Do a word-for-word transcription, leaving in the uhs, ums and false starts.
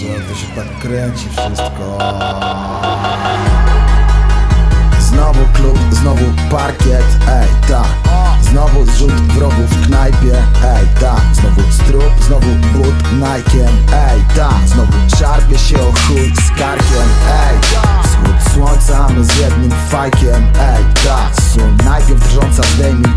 to się tak kręci wszystko. Znowu klub, znowu parkiet, ej ta. Znowu zrzut wrogów w knajpie, ej ta. Znowu strup, znowu but Nike'iem, ej ta. Znowu szarpie się o chuj z karkiem, ej. Wschód słońca, my z jednym fajkiem, ej ta. Słoń najpierw drżąca zdejmij